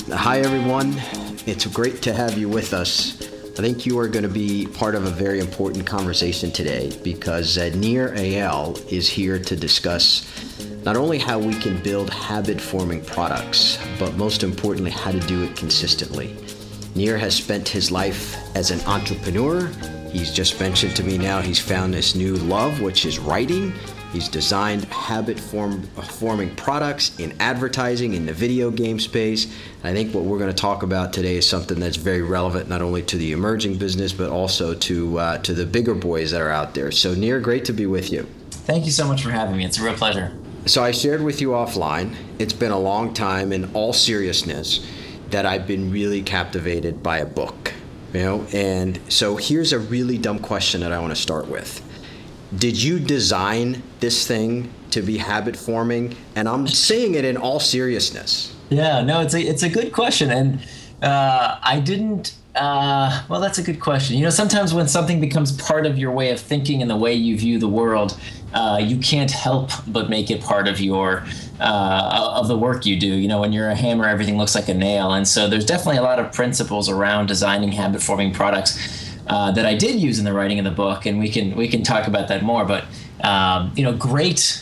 Hi, everyone. It's great to have you with us. I think you are going to be part of a very important conversation today because Nir Eyal is here to discuss not only how we can build habit-forming products, but most importantly, how to do it consistently. Nir has spent his life as an entrepreneur. He's just mentioned to me now he's found this new love, which is writing. He's designed habit-forming products in advertising, in the video game space. I think what we're going to talk about today is something that's very relevant not only to the emerging business, but also to the bigger boys that are out there. So, Nir, great to be with you. Thank you so much for having me. It's a real pleasure. So I shared with you offline, it's been a long time, in all seriousness, that I've been really captivated by a book. And so here's a really dumb question that I want to start with. Did you design this thing to be habit forming? And I'm saying it in all seriousness. Yeah, no, it's a good question. And I didn't, well, that's a good question. Sometimes when something becomes part of your way of thinking and the way you view the world, you can't help but make it part of your, of the work you do. When you're a hammer, everything looks like a nail. And so there's definitely a lot of principles around designing habit forming products that I did use in the writing of the book, and we can talk about that more. But great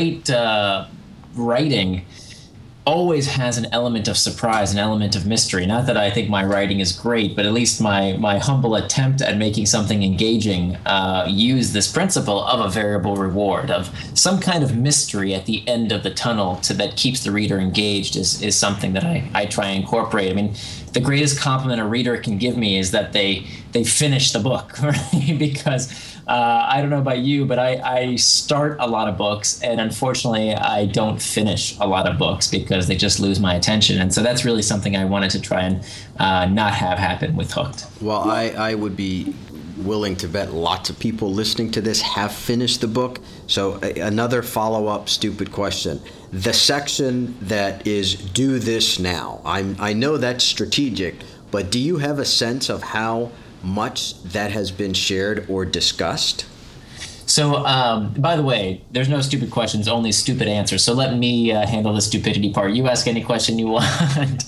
writing always has an element of surprise, an element of mystery. Not that I think my writing is great, but at least my humble attempt at making something engaging use this principle of a variable reward, of some kind of mystery at the end of the tunnel that keeps the reader engaged is something that I try and incorporate. I mean, the greatest compliment a reader can give me is that they finish the book, right? Because I don't know about you, but I start a lot of books, and unfortunately, I don't finish a lot of books because they just lose my attention. And so that's really something I wanted to try and not have happen with Hooked. Well, I would be willing to bet lots of people listening to this have finished the book. So another follow-up stupid question. The section that is do this now, I know that's strategic, but do you have a sense of how much that has been shared or discussed? So, by the way, there's no stupid questions, only stupid answers. So let me handle the stupidity part. You ask any question you want.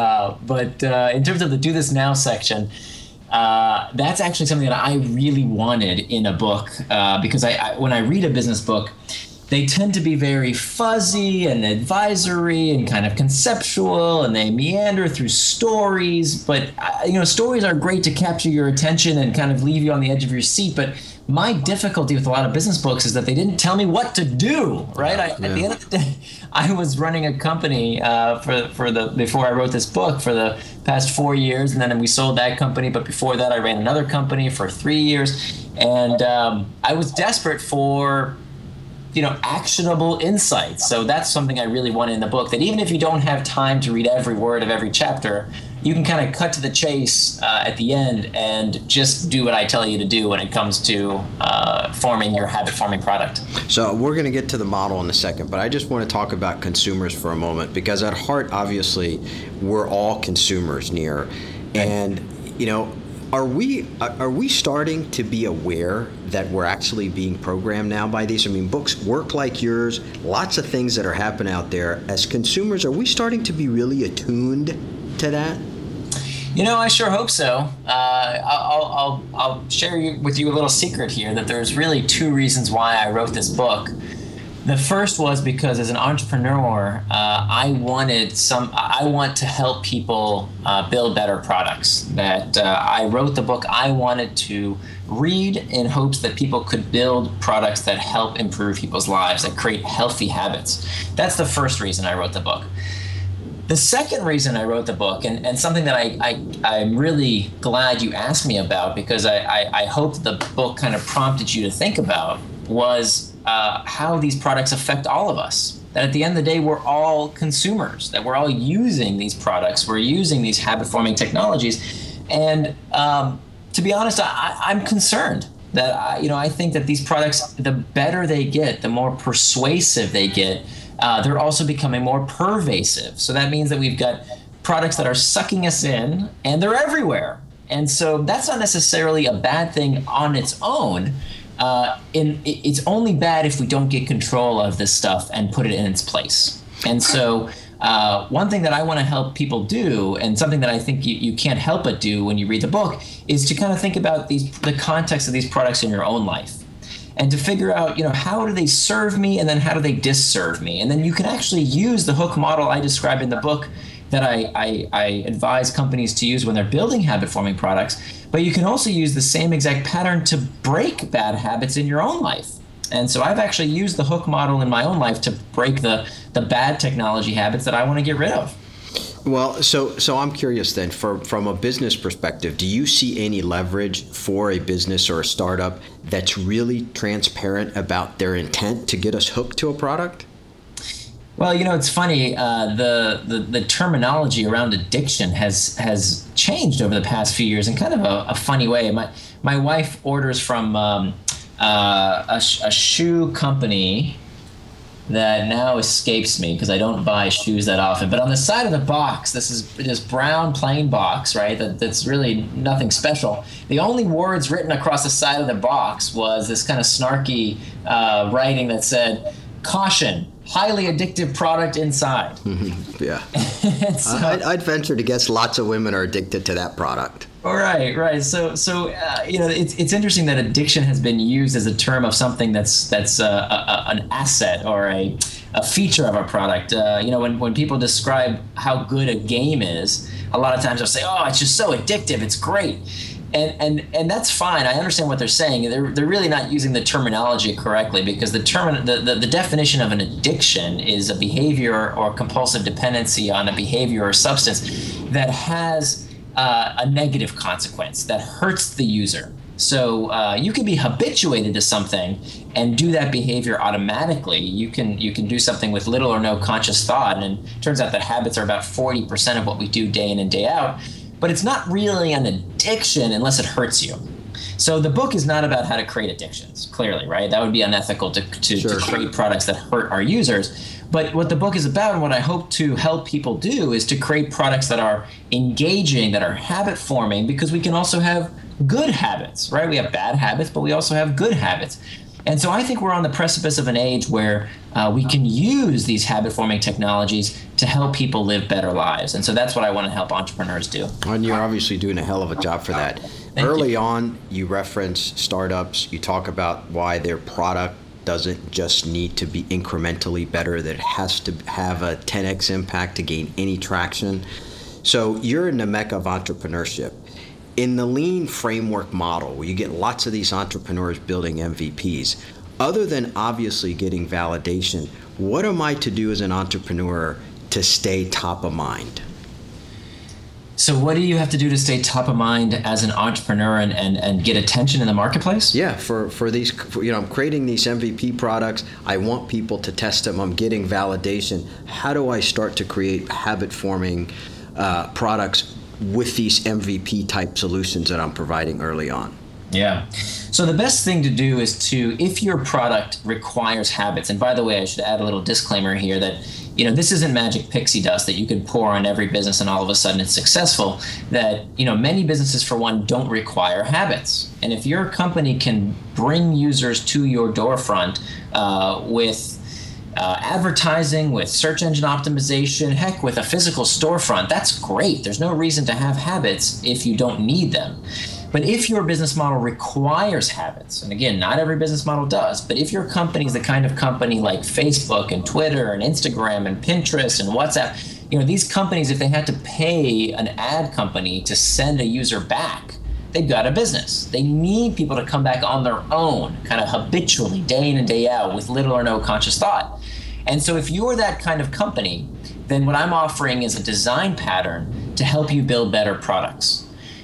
But in terms of the do this now section, that's actually something that I really wanted in a book because when I read a business book, they tend to be very fuzzy and advisory and kind of conceptual, and they meander through stories. But, stories are great to capture your attention and kind of leave you on the edge of your seat. But my difficulty with a lot of business books is that they didn't tell me what to do, right? At the end of the day, I was running a company before I wrote this book for the past 4 years, and then we sold that company. But before that, I ran another company for 3 years, and I was desperate for actionable insights. So that's something I really wanted in the book, that even if you don't have time to read every word of every chapter, you can kind of cut to the chase at the end and just do what I tell you to do when it comes to forming your habit-forming product. So we're going to get to the model in a second, but I just want to talk about consumers for a moment, because at heart, obviously, we're all consumers, Nir. And, are we starting to be aware that we're actually being programmed now by these? I mean, books work like yours, lots of things that are happening out there. As consumers, are we starting to be really attuned to that? I sure hope so. I'll share with you a little secret here, that there's really two reasons why I wrote this book. The first was because as an entrepreneur, I want to help people build better products. That I wrote the book I wanted to read in hopes that people could build products that help improve people's lives, that create healthy habits. That's the first reason I wrote the book. The second reason I wrote the book, and something that I'm really glad you asked me about, because I hope the book kind of prompted you to think about, was how these products affect all of us. That at the end of the day, we're all consumers, that we're all using these products, we're using these habit-forming technologies. And to be honest, I'm concerned that, I think that these products, the better they get, the more persuasive they get, they're also becoming more pervasive. So that means that we've got products that are sucking us in, and they're everywhere. And so that's not necessarily a bad thing on its own. It's only bad if we don't get control of this stuff and put it in its place. And so one thing that I want to help people do, and something that I think you can't help but do when you read the book, is to kind of think about the context of these products in your own life. And to figure out, how do they serve me, and then how do they disserve me? And then you can actually use the hook model I describe in the book that I advise companies to use when they're building habit-forming products. But you can also use the same exact pattern to break bad habits in your own life. And so I've actually used the hook model in my own life to break the bad technology habits that I want to get rid of. Well, so I'm curious then, from a business perspective, do you see any leverage for a business or a startup that's really transparent about their intent to get us hooked to a product? Well, it's funny. The terminology around addiction has changed over the past few years in kind of a funny way. My wife orders from a shoe company that now escapes me because I don't buy shoes that often. But on the side of the box, this is this brown plain box, right? That's really nothing special. The only words written across the side of the box was this kind of snarky writing that said, "Caution, highly addictive product inside." Yeah. So, I'd venture to guess lots of women are addicted to that product. Right. So it's interesting that addiction has been used as a term of something that's an asset or a feature of a product. When people describe how good a game is, a lot of times they'll say, "Oh, it's just so addictive, it's great." And that's fine. I understand what they're saying. They're really not using the terminology correctly, because the definition of an addiction is a behavior or compulsive dependency on a behavior or substance that has a negative consequence that hurts the user. So you can be habituated to something and do that behavior automatically. You can do something with little or no conscious thought, and it turns out that habits are about 40% of what we do day in and day out. But it's not really an addiction unless it hurts you. So the book is not about how to create addictions, clearly, right? That would be unethical to create products that hurt our users. But what the book is about, and what I hope to help people do, is to create products that are engaging, that are habit forming, because we can also have good habits, right? We have bad habits, but we also have good habits. And so I think we're on the precipice of an age where we can use these habit-forming technologies to help people live better lives. And so that's what I want to help entrepreneurs do. And you're obviously doing a hell of a job for that. Early on, you reference startups. You talk about why their product doesn't just need to be incrementally better, that it has to have a 10x impact to gain any traction. So you're in the mecca of entrepreneurship. In the lean framework model, where you get lots of these entrepreneurs building MVPs, other than obviously getting validation, what am I to do as an entrepreneur to stay top of mind? So what do you have to do to stay top of mind as an entrepreneur and get attention in the marketplace? Yeah, for these, I'm creating these MVP products. I want people to test them. I'm getting validation. How do I start to create habit-forming products with these MVP type solutions that I'm providing early on? Yeah. So the best thing to do is if your product requires habits, and by the way, I should add a little disclaimer here that, this isn't magic pixie dust that you can pour on every business and all of a sudden it's successful. That, many businesses, for one, don't require habits. And if your company can bring users to your storefront with advertising, with search engine optimization, heck, with a physical storefront, that's great. There's no reason to have habits if you don't need them. But if your business model requires habits, and again, not every business model does, but if your company is the kind of company like Facebook and Twitter and Instagram and Pinterest and WhatsApp, these companies, if they had to pay an ad company to send a user back, they've got a business. They need people to come back on their own, kind of habitually, day in and day out, with little or no conscious thought. And so if you're that kind of company, then what I'm offering is a design pattern to help you build better products.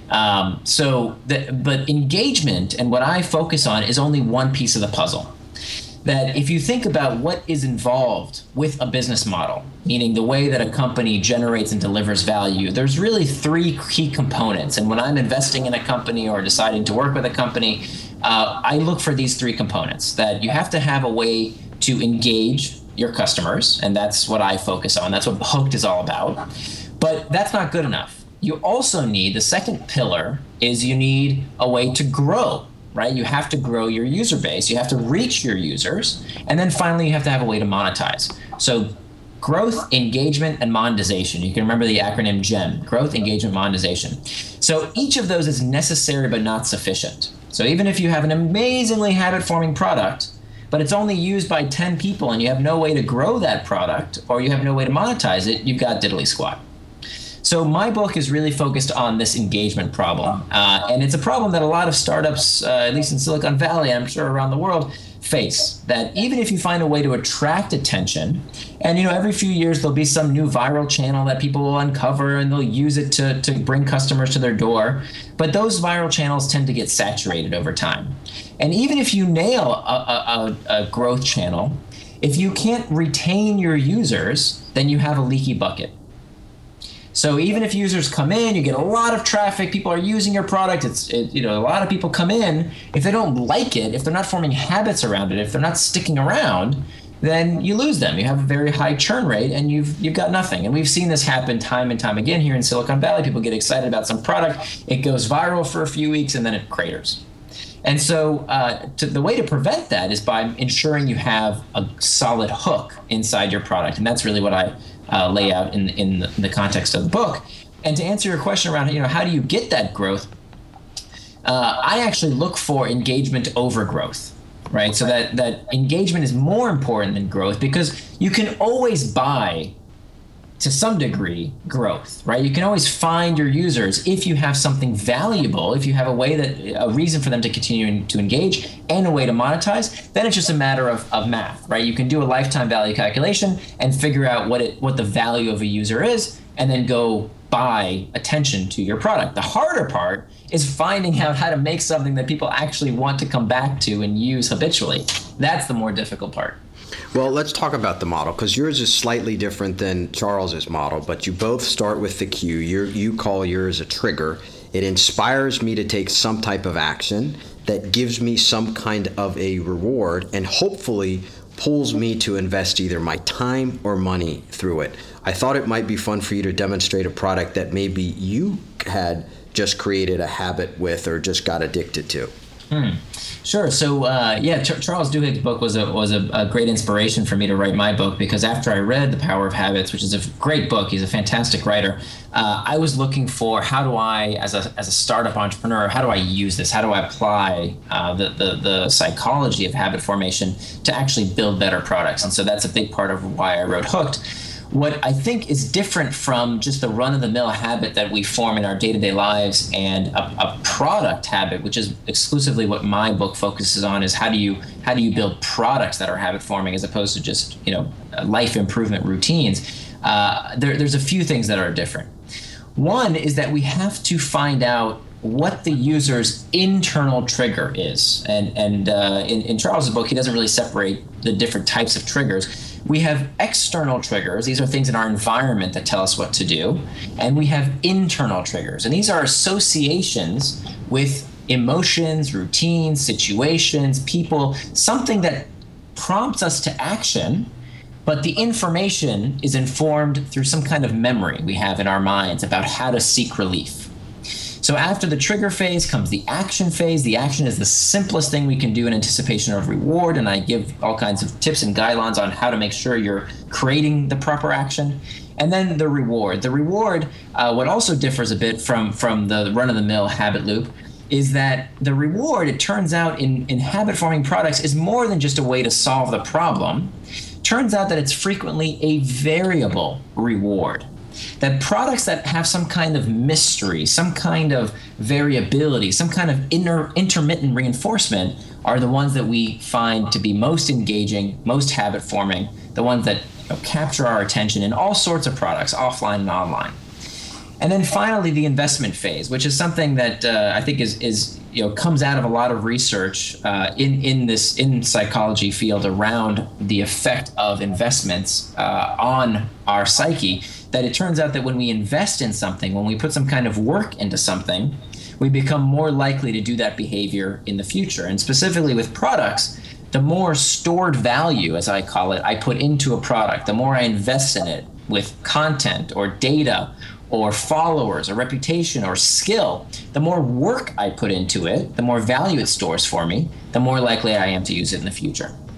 But engagement, and what I focus on, is only one piece of the puzzle. That if you think about what is involved with a business model, meaning the way that a company generates and delivers value, there's really three key components. And when I'm investing in a company or deciding to work with a company, I look for these three components. That you have to have a way to engage your customers, and that's what I focus on. That's what Hooked is all about. But that's not good enough. You also need, the second pillar is you need a way to grow, right? You have to grow your user base. You have to reach your users. And then finally, you have to have a way to monetize. So growth, engagement, and monetization. You can remember the acronym GEM, growth, engagement, monetization. So each of those is necessary but not sufficient. So even if you have an amazingly habit-forming product, but it's only used by 10 people and you have no way to grow that product or you have no way to monetize it, you've got diddly squat. So my book is really focused on this engagement problem. And it's a problem that a lot of startups, at least in Silicon Valley, I'm sure around the world, face. That even if you find a way to attract attention, and every few years there'll be some new viral channel that people will uncover and they'll use it to bring customers to their door. But those viral channels tend to get saturated over time. And even if you nail a growth channel, if you can't retain your users, then you have a leaky bucket. So even if users come in, you get a lot of traffic, people are using your product, a lot of people come in. If they don't like it, if they're not forming habits around it, if they're not sticking around, then you lose them. You have a very high churn rate and you've got nothing. And we've seen this happen time and time again here in Silicon Valley. People get excited about some product, it goes viral for a few weeks and then it craters. And so the way to prevent that is by ensuring you have a solid hook inside your product. And that's really what I lay out in the context of the book. And to answer your question around, how do you get that growth? I actually look for engagement over growth, right? So that engagement is more important than growth because you can always buy, to some degree, growth, right? You can always find your users if you have something valuable, if you have a reason for them to continue to engage and a way to monetize. Then it's just a matter of math, right? You can do a lifetime value calculation and figure out what the value of a user is, and then go buy attention to your product. The harder part is finding out how to make something that people actually want to come back to and use habitually. That's the more difficult part. Well, let's talk about the model, because yours is slightly different than Charles's model, but you both start with the cue. You call yours a trigger. It inspires me to take some type of action that gives me some kind of a reward and hopefully pulls me to invest either my time or money through it. I thought it might be fun for you to demonstrate a product that maybe you had just created a habit with or just got addicted to. Sure. So, Charles Duhigg's book was a great inspiration for me to write my book, because after I read The Power of Habits, which is a great book, he's a fantastic writer, I was looking for how do I, as a startup entrepreneur, how do I use this? How do I apply the psychology of habit formation to actually build better products? And so that's a big part of why I wrote Hooked. What I think is different from just the run-of-the-mill habit that we form in our day-to-day lives and a product habit, which is exclusively what my book focuses on, is how do you build products that are habit-forming as opposed to just life improvement routines. There's a few things that are different. One is that we have to find out what the user's internal trigger is. And in Charles's book, he doesn't really separate the different types of triggers. We have external triggers. These are things in our environment that tell us what to do. And we have internal triggers. And these are associations with emotions, routines, situations, people, something that prompts us to action, but the information is informed through some kind of memory we have in our minds about how to seek relief. So after the trigger phase comes the action phase. The action is the simplest thing we can do in anticipation of reward, and I give all kinds of tips and guidelines on how to make sure you're creating the proper action. And then the reward. The reward, what also differs a bit from the run-of-the-mill habit loop, is that the reward, it turns out in habit-forming products, is more than just a way to solve the problem. Turns out that it's frequently a variable reward. That products that have some kind of mystery, some kind of variability, some kind of intermittent reinforcement are the ones that we find to be most engaging, most habit-forming, the ones that capture our attention in all sorts of products, offline and online. And then finally, the investment phase, which is something that I think is comes out of a lot of research in psychology field around the effect of investments on our psyche. That it turns out that when we invest in something, when we put some kind of work into something, we become more likely to do that behavior in the future. And specifically with products, the more stored value, as I call it, I put into a product, the more I invest in it with content or data or followers or reputation or skill, the more work I put into it, the more value it stores for me, the more likely I am to use it in the future.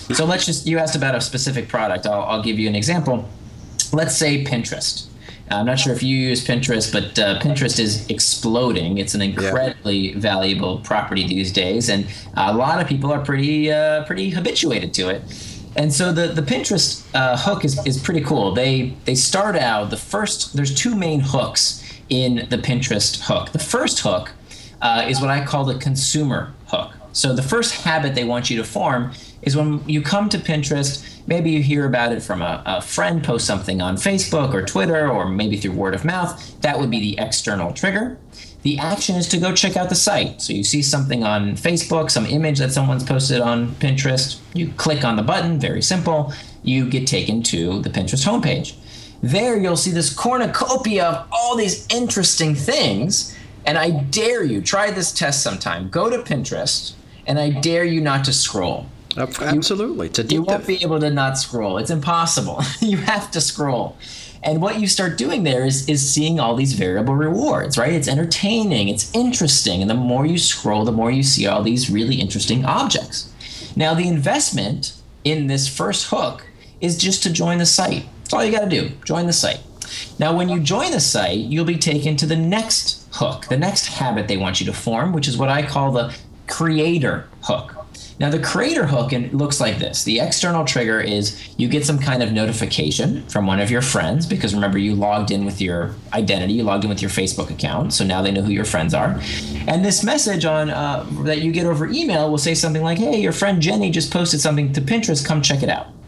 So you asked about a specific product. I'll give you an example. Let's say Pinterest. I'm not sure if you use Pinterest, but Pinterest is exploding. It's an incredibly valuable property these days, and a lot of people are pretty habituated to it. And so the Pinterest hook is pretty cool. They start out there's two main hooks in the Pinterest hook. The first hook is what I call the consumer hook. So the first habit they want you to form is when you come to Pinterest, maybe you hear about it from a friend post something on Facebook or Twitter, or maybe through word of mouth. That would be the external trigger. The action is to go check out the site. So you see something on Facebook, some image that someone's posted on Pinterest. You click on the button, very simple. You get taken to the Pinterest homepage. There you'll see this cornucopia of all these interesting things. And I dare you, try this test sometime. Go to Pinterest, and I dare you not to scroll. Absolutely. It's addictive. You won't be able to not scroll. It's impossible. You have to scroll. And what you start doing there is seeing all these variable rewards, right? It's entertaining. It's interesting. And the more you scroll, the more you see all these really interesting objects. Now, the investment in this first hook is just to join the site. That's all you got to do. Join the site. Now, when you join the site, you'll be taken to the next hook, the next habit they want you to form, which is what I call the creator hook. Now, the creator hook looks like this. The external trigger is you get some kind of notification from one of your friends, because remember, you logged in with your identity, you logged in with your Facebook account, so now they know who your friends are. And this message that you get over email will say something like, hey, your friend Jenny just posted something to Pinterest, come check it out.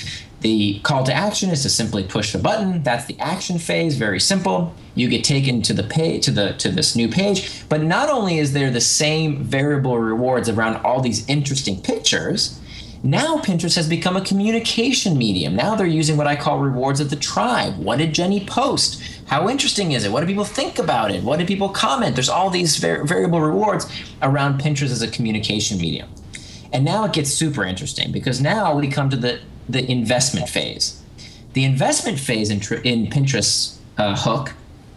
The call to action is to simply push the button. That's the action phase, very simple. You get taken to the page, to this new page. But not only is there the same variable rewards around all these interesting pictures, now Pinterest has become a communication medium. Now they're using what I call rewards of the tribe. What did Jenny post? How interesting is it? What do people think about it? What did people comment? There's all these variable rewards around Pinterest as a communication medium. And now it gets super interesting, because now we come to the investment phase. The investment phase in Pinterest's hook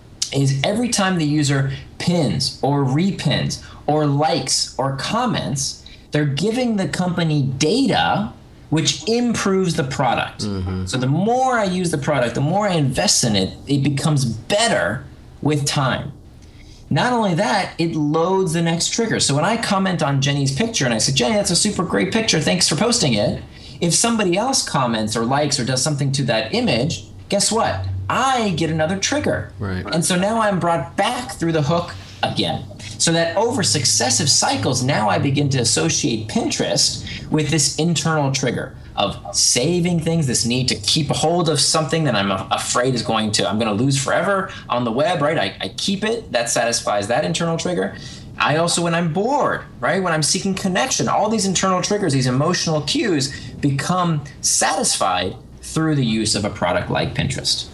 is every time the user pins or repins or likes or comments, they're giving the company data which improves the product. Mm-hmm. So the more I use the product, the more I invest in it, it becomes better with time. Not only that, it loads the next trigger. So when I comment on Jenny's picture and I say, Jenny, that's a super great picture, thanks for posting it. If somebody else comments or likes or does something to that image, guess what? I get another trigger. Right. And so now I'm brought back through the hook again. So that over successive cycles, now I begin to associate Pinterest with this internal trigger of saving things, this need to keep a hold of something that I'm afraid I'm going to lose forever on the web, right? I keep it, that satisfies that internal trigger. I also, when I'm bored, right? When I'm seeking connection, all these internal triggers, these emotional cues become satisfied through the use of a product like Pinterest.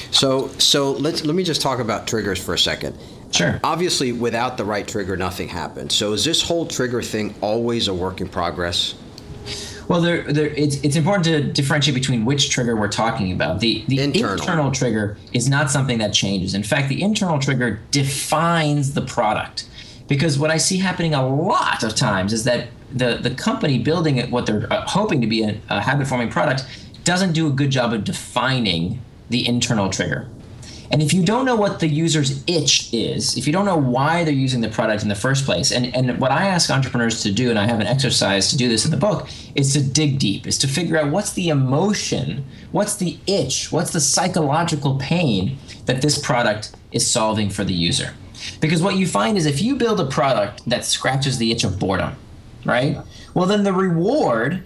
So let me just talk about triggers for a second. Sure. Obviously, without the right trigger, nothing happens. So is this whole trigger thing always a work in progress? Well, it's important to differentiate between which trigger we're talking about. The internal trigger is not something that changes. In fact, the internal trigger defines the product. Because what I see happening a lot of times is that the company building what they're hoping to be a habit-forming product doesn't do a good job of defining the internal trigger. And if you don't know what the user's itch is, if you don't know why they're using the product in the first place, and what I ask entrepreneurs to do, and I have an exercise to do this in the book, is to dig deep, is to figure out what's the emotion, what's the itch, what's the psychological pain that this product is solving for the user. Because what you find is if you build a product that scratches the itch of boredom, right? Well, then the reward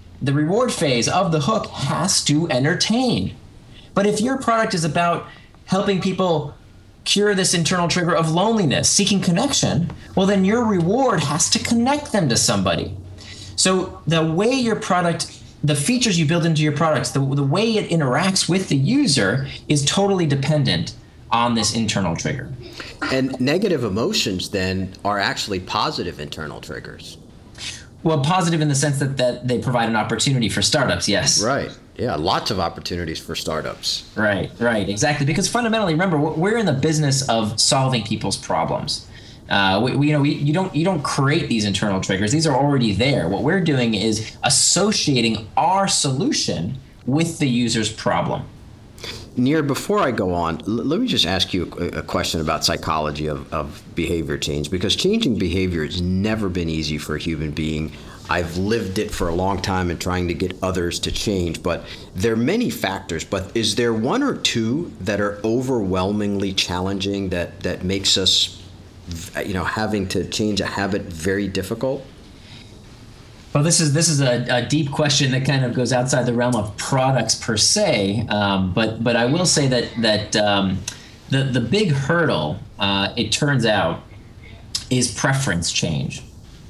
phase of the hook has to entertain. But if your product is about helping people cure this internal trigger of loneliness, seeking connection, well, then your reward has to connect them to somebody. So the way your product, the features you build into your products, the way it interacts with the user is totally dependent on this internal trigger. And negative emotions then are actually positive internal triggers. Well, positive in the sense that they provide an opportunity for startups, yes. Right. Yeah, lots of opportunities for startups. Right, exactly. Because fundamentally, remember, we're in the business of solving people's problems. You don't create these internal triggers. These are already there. What we're doing is associating our solution with the user's problem. Nir, before I go on, let me just ask you a question about psychology of behavior change, because changing behavior has never been easy for a human being. I've lived it for a long time and trying to get others to change, but there are many factors. But is there one or two that are overwhelmingly challenging that makes us, having to change a habit very difficult? Well, this is a deep question that kind of goes outside the realm of products per se. But I will say that the big hurdle, it turns out, is preference change.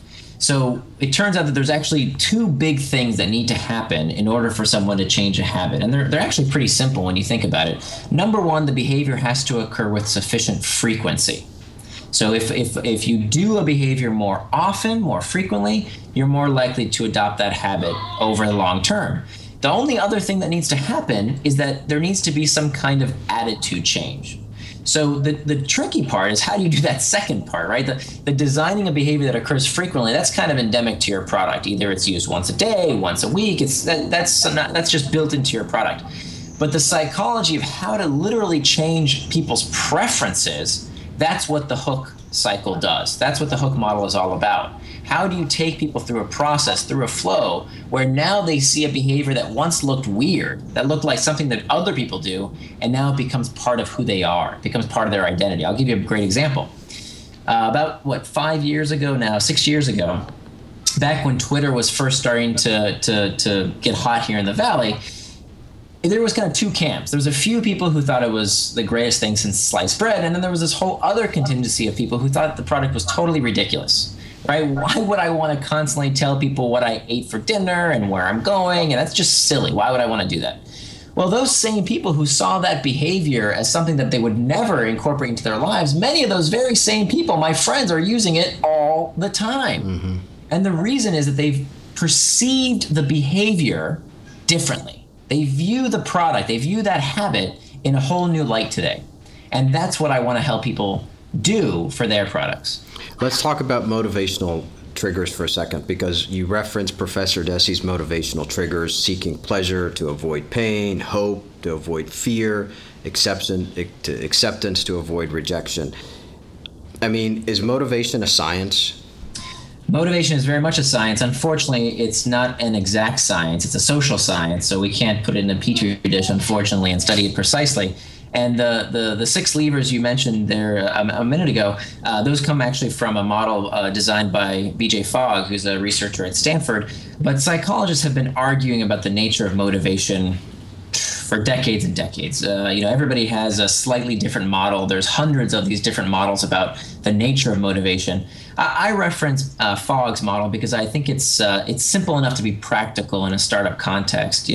So it turns out that there's actually two big things that need to happen in order for someone to change a habit. And they're actually pretty simple when you think about it. Number one, the behavior has to occur with sufficient frequency. So if you do a behavior more often, more frequently, you're more likely to adopt that habit over the long term. The only other thing that needs to happen is that there needs to be some kind of attitude change. So the tricky part is, how do you do that second part, right? The designing a behavior that occurs frequently, that's kind of endemic to your product. Either it's used once a day, once a week. That's just built into your product. But the psychology of how to literally change people's preferences, that's what the hook cycle does. That's what the hook model is all about. How do you take people through a process, through a flow, where now they see a behavior that once looked weird, that looked like something that other people do, and now it becomes part of who they are, it becomes part of their identity. I'll give you a great example. About 6 years ago, back when Twitter was first starting to get hot here in the Valley, there was kind of two camps. There was a few people who thought it was the greatest thing since sliced bread, and then there was this whole other contingency of people who thought the product was totally ridiculous. Right? Why would I want to constantly tell people what I ate for dinner and where I'm going? And that's just silly. Why would I want to do that? Well, those same people who saw that behavior as something that they would never incorporate into their lives, many of those very same people, my friends, are using it all the time. Mm-hmm. And the reason is that they've perceived the behavior differently. They view the product, they view that habit in a whole new light today. And that's what I want to help people do for their products. Let's talk about motivational triggers for a second, because you referenced Professor Desi's motivational triggers: seeking pleasure to avoid pain, hope to avoid fear, acceptance to avoid rejection. I mean, is motivation a science? Motivation is very much a science. Unfortunately, it's not an exact science. It's a social science, so we can't put it in a petri dish, unfortunately, and study it precisely. And the 6 levers you mentioned there a minute ago, those come actually from a model designed by B.J. Fogg, who's a researcher at Stanford. But psychologists have been arguing about the nature of motivation for decades and decades. Everybody has a slightly different model. There's hundreds of these different models about the nature of motivation. I reference Fogg's model because I think it's simple enough to be practical in a startup context.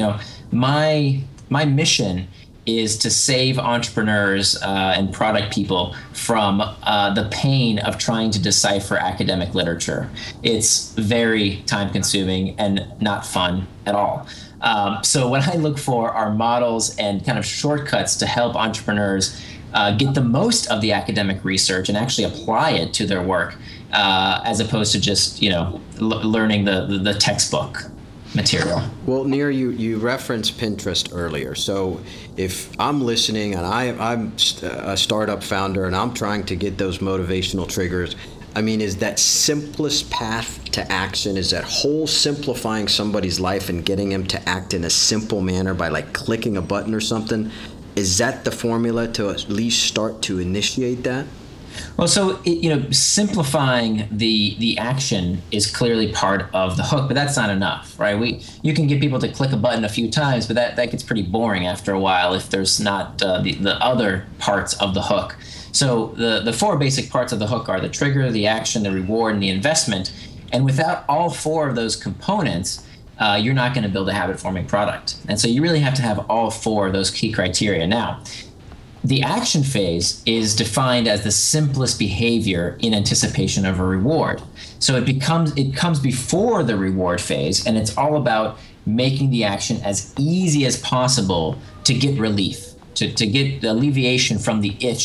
My mission is to save entrepreneurs and product people from the pain of trying to decipher academic literature. It's very time-consuming and not fun at all. So what I look for are models and kind of shortcuts to help entrepreneurs get the most of the academic research and actually apply it to their work, as opposed to just learning the textbook material. Well, Nir, you referenced Pinterest earlier. So if I'm listening and I'm a startup founder and I'm trying to get those motivational triggers, I mean, is that simplest path to action, is that whole simplifying somebody's life and getting them to act in a simple manner by clicking a button or something, is that the formula to at least start to initiate that? Well, so simplifying the action is clearly part of the hook, but that's not enough, right? You can get people to click a button a few times, but that gets pretty boring after a while if there's not the other parts of the hook. So the 4 basic parts of the hook are the trigger, the action, the reward, and the investment. And without all 4 of those components, you're not going to build a habit-forming product. And so you really have to have all 4 of those key criteria. Now, the action phase is defined as the simplest behavior in anticipation of a reward. So it comes before the reward phase, and it's all about making the action as easy as possible to get relief, to get alleviation from the itch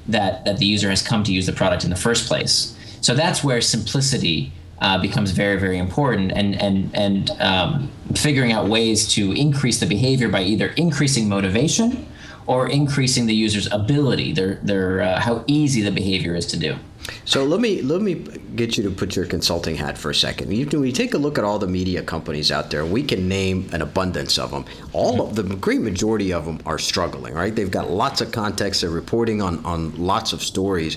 that the user has come to use the product in the first place. So that's where simplicity becomes very, very important, and figuring out ways to increase the behavior by either increasing motivation or increasing the user's ability, their how easy the behavior is to do. So let me get you to put your consulting hat for a second. We take a look at all the media companies out there. We can name an abundance of them. All of the great majority of them are struggling, right? They've got lots of context. They're reporting on lots of stories.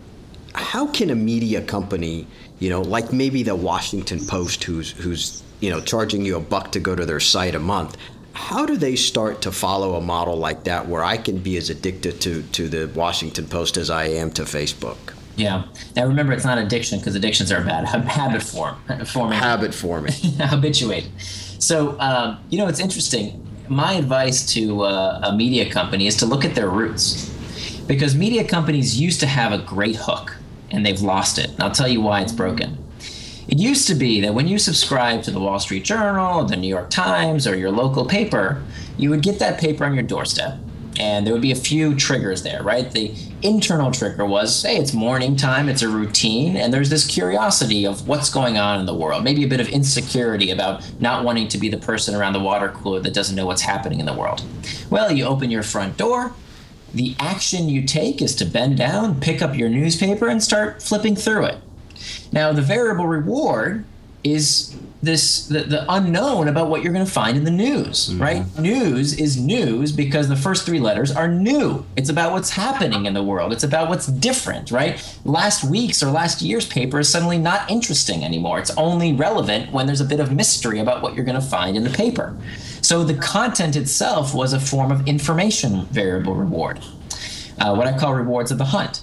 How can a media company, like maybe the Washington Post, who's charging you $1 to go to their site a month, how do they start to follow a model like that where I can be as addicted to the Washington Post as I am to Facebook? Yeah. Now remember, it's not addiction, because addictions are bad. Habit forming. Habituate. So, it's interesting. My advice to a media company is to look at their roots, because media companies used to have a great hook, and they've lost it. And I'll tell you why it's broken. It used to be that when you subscribed to the Wall Street Journal, the New York Times, or your local paper, you would get that paper on your doorstep. And there would be a few triggers there, right? The internal trigger was, hey, it's morning time, it's a routine, and there's this curiosity of what's going on in the world, maybe a bit of insecurity about not wanting to be the person around the water cooler that doesn't know what's happening in the world. Well, you open your front door. The action you take is to bend down, pick up your newspaper, and start flipping through it. Now, the variable reward is the unknown about what you're going to find in the news, right? News is news because the first 3 letters are new. It's about what's happening in the world. It's about what's different, right? Last week's or last year's paper is suddenly not interesting anymore. It's only relevant when there's a bit of mystery about what you're going to find in the paper. So the content itself was a form of information variable reward, what I call rewards of the hunt.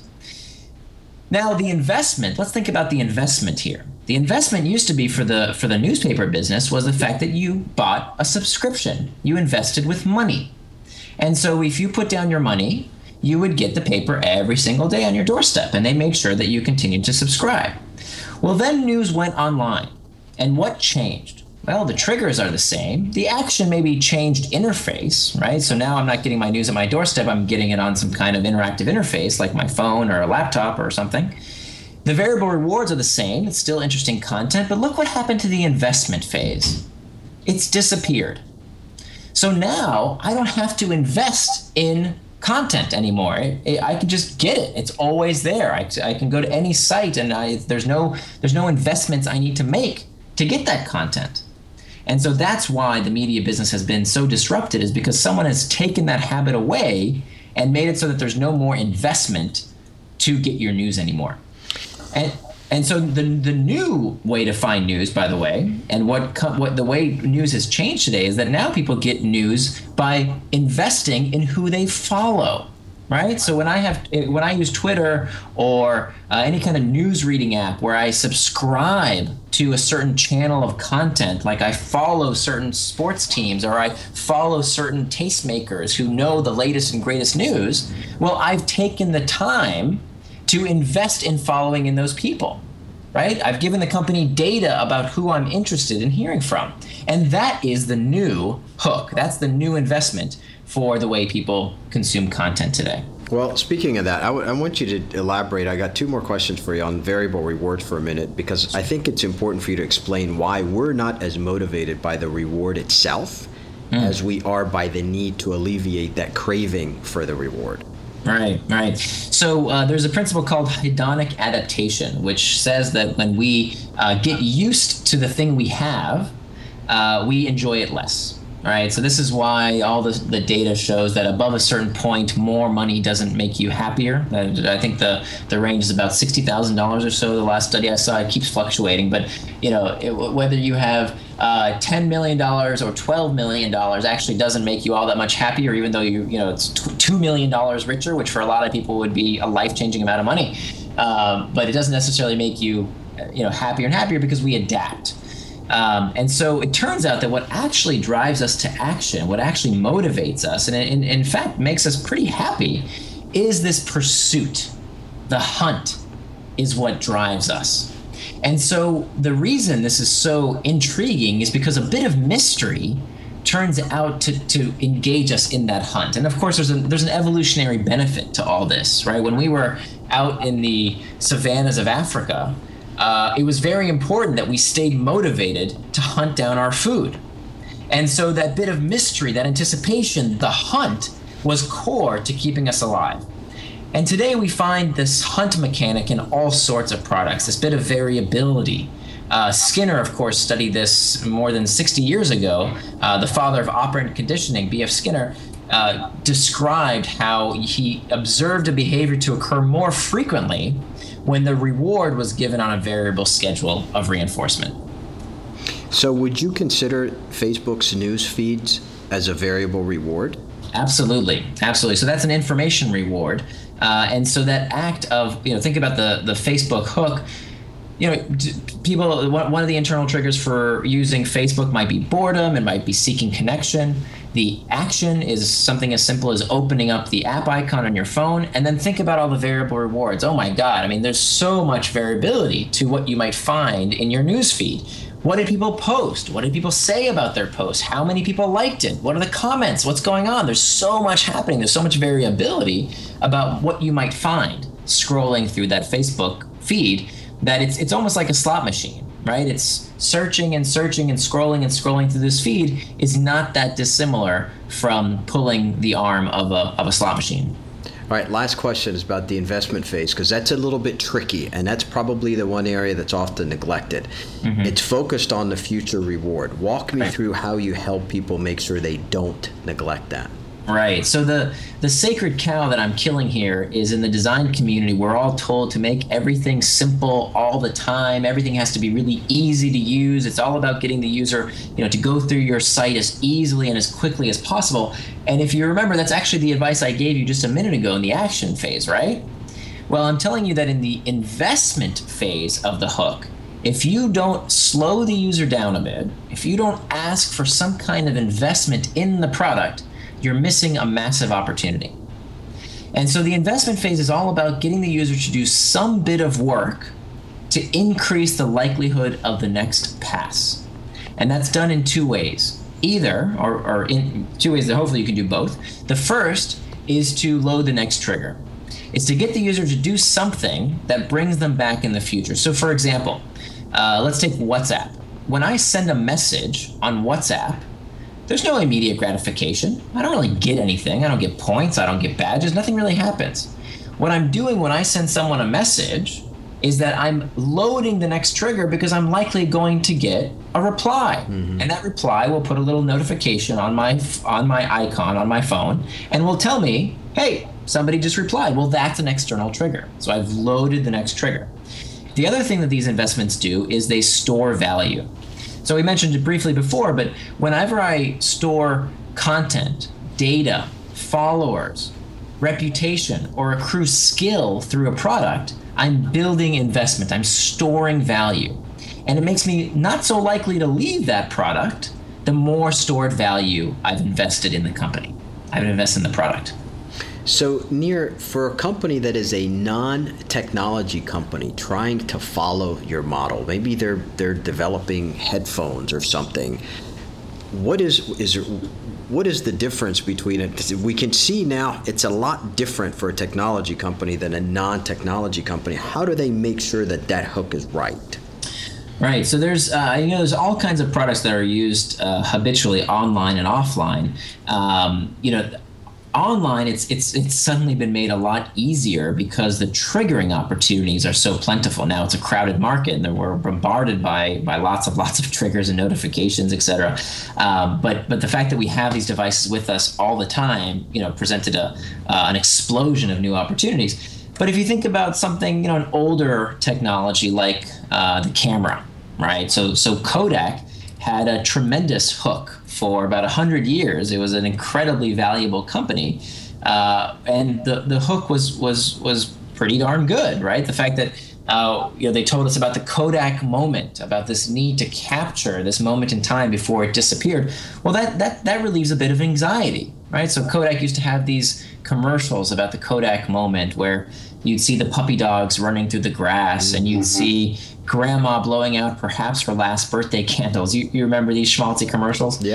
Now, the investment, let's think about the investment here. The investment used to be for the newspaper business was the fact that you bought a subscription. You invested with money. And so if you put down your money, you would get the paper every single day on your doorstep, and they made sure that you continued to subscribe. Well, then news went online. And what changed? Well, the triggers are the same. The action maybe changed interface, right? So now I'm not getting my news at my doorstep. I'm getting it on some kind of interactive interface like my phone or a laptop or something. The variable rewards are the same. It's still interesting content, but look what happened to the investment phase. It's disappeared. So now I don't have to invest in content anymore. I can just get it. It's always there. I can go to any site, and there's no investments I need to make to get that content. And so that's why the media business has been so disrupted, is because someone has taken that habit away and made it so that there's no more investment to get your news anymore. And so the new way to find news, by the way, and what the way news has changed today is that now people get news by investing in who they follow, right? So when I use Twitter or any kind of news reading app where I subscribe to a certain channel of content, like I follow certain sports teams or I follow certain tastemakers who know the latest and greatest news, well, I've taken the time to invest in following in those people, right? I've given the company data about who I'm interested in hearing from. And that is the new hook. That's the new investment for the way people consume content today. Well, speaking of that, I want you to elaborate. I got 2 more questions for you on variable rewards for a minute, because I think it's important for you to explain why we're not as motivated by the reward itself as we are by the need to alleviate that craving for the reward. Right. So there's a principle called hedonic adaptation, which says that when we get used to the thing we have, we enjoy it less. Right. So this is why all the data shows that above a certain point, more money doesn't make you happier. I think the range is about $60,000 or so. The last study I saw, it keeps fluctuating. But, whether you have $10 million or $12 million actually doesn't make you all that much happier, even though it's $2 million richer, which for a lot of people would be a life-changing amount of money. But it doesn't necessarily make you, happier and happier, because we adapt. And so it turns out that what actually drives us to action, what actually motivates us, and in fact makes us pretty happy, is this pursuit. The hunt is what drives us. And so the reason this is so intriguing is because a bit of mystery turns out to engage us in that hunt. And of course, there's an evolutionary benefit to all this, right? When we were out in the savannas of Africa, it was very important that we stayed motivated to hunt down our food. And so that bit of mystery, that anticipation, the hunt, was core to keeping us alive. And today we find this hunt mechanic in all sorts of products, this bit of variability. Skinner, of course, studied this more than 60 years ago. The father of operant conditioning, B.F. Skinner, described how he observed a behavior to occur more frequently when the reward was given on a variable schedule of reinforcement. So would you consider Facebook's news feeds as a variable reward? Absolutely. So that's an information reward. And so that act of, think about the Facebook hook. People, one of the internal triggers for using Facebook might be boredom, it might be seeking connection. The action is something as simple as opening up the app icon on your phone, and then think about all the variable rewards. Oh my God, there's so much variability to what you might find in your newsfeed. What did people post? What did people say about their post? How many people liked it? What are the comments? What's going on? There's so much happening. There's so much variability about what you might find scrolling through that Facebook feed that it's almost like a slot machine, right? It's searching and searching and scrolling through this feed is not that dissimilar from pulling the arm of a slot machine. All right, last question is about the investment phase, because that's a little bit tricky, and that's probably the one area that's often neglected. Mm-hmm. It's focused on the future reward. Walk me through how you help people make sure they don't neglect that. Right. So the sacred cow that I'm killing here is in the design community. We're all told to make everything simple all the time. Everything has to be really easy to use. It's all about getting the user, to go through your site as easily and as quickly as possible. And if you remember, that's actually the advice I gave you just a minute ago in the action phase, right? Well, I'm telling you that in the investment phase of the hook, if you don't slow the user down a bit, if you don't ask for some kind of investment in the product, you're missing a massive opportunity. And so the investment phase is all about getting the user to do some bit of work to increase the likelihood of the next pass. And that's done in two ways. Either, or in two ways that hopefully you can do both. The first is to load the next trigger. It's to get the user to do something that brings them back in the future. So for example, let's take WhatsApp. When I send a message on WhatsApp, there's no immediate gratification. I don't really get anything. I don't get points. I don't get badges. Nothing really happens. What I'm doing when I send someone a message is that I'm loading the next trigger because I'm likely going to get a reply. Mm-hmm. And that reply will put a little notification on my icon on my phone and will tell me, hey, somebody just replied. Well, that's an external trigger. So I've loaded the next trigger. The other thing that these investments do is they store value. So we mentioned it briefly before, but whenever I store content, data, followers, reputation, or accrue skill through a product, I'm building investment. I'm storing value. And it makes me not so likely to leave that product the more stored value I've invested in the company. I've invested in the product. So, Nir, for a company that is a non-technology company trying to follow your model, maybe they're developing headphones or something, what is the difference between it? We can see now it's a lot different for a technology company than a non-technology company. How do they make sure that that hook is right? Right. So there's all kinds of products that are used habitually online and offline. Online, it's suddenly been made a lot easier because the triggering opportunities are so plentiful. Now it's a crowded market, and we're bombarded by lots of triggers and notifications, et cetera. But the fact that we have these devices with us all the time, presented an explosion of new opportunities. But if you think about something, an older technology like the camera, right? So Kodak had a tremendous hook for about 100 years. It was an incredibly valuable company, and the hook was pretty darn good, right? The fact that they told us about the Kodak moment, about this need to capture this moment in time before it disappeared. Well, that relieves a bit of anxiety, right? So Kodak used to have these commercials about the Kodak moment where you'd see the puppy dogs running through the grass, and you'd see grandma blowing out perhaps her last birthday candles. You remember these schmaltzy commercials? Yep.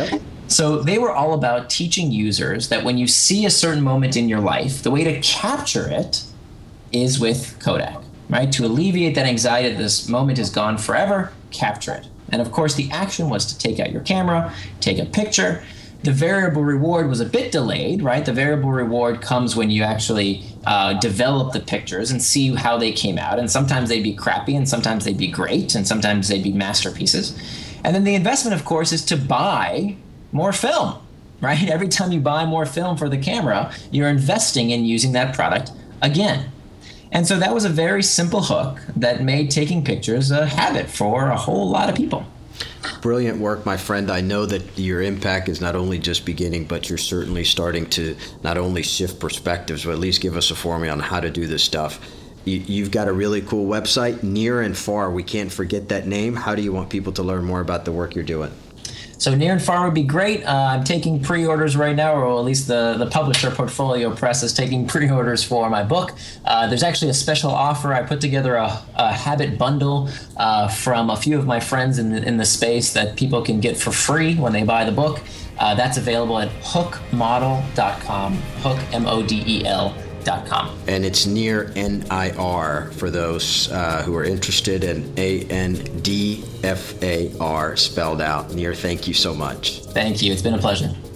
So they were all about teaching users that when you see a certain moment in your life, the way to capture it is with Kodak, right? To alleviate that anxiety that this moment is gone forever, capture it. And of course, the action was to take out your camera, take a picture. The variable reward was a bit delayed, right? The variable reward comes when you actually develop the pictures and see how they came out. And sometimes they'd be crappy, and sometimes they'd be great, and sometimes they'd be masterpieces. And then the investment, of course, is to buy more film, right? Every time you buy more film for the camera, you're investing in using that product again. And so that was a very simple hook that made taking pictures a habit for a whole lot of people. Brilliant work, my friend. I know that your impact is not only just beginning, but you're certainly starting to not only shift perspectives, but at least give us a formula on how to do this stuff. You've got a really cool website, Near and Far. We can't forget that name. How do you want people to learn more about the work you're doing? So Near and Far would be great. I'm taking pre-orders right now, or at least the publisher Portfolio Press is taking pre-orders for my book. There's actually a special offer. I put together a habit bundle from a few of my friends in the space that people can get for free when they buy the book. That's available at hookmodel.com, hook, MODEL.com. And it's Near, N-I-R, for those who are interested, and A-N-D-F-A-R spelled out. Near, thank you so much. Thank you. It's been a pleasure.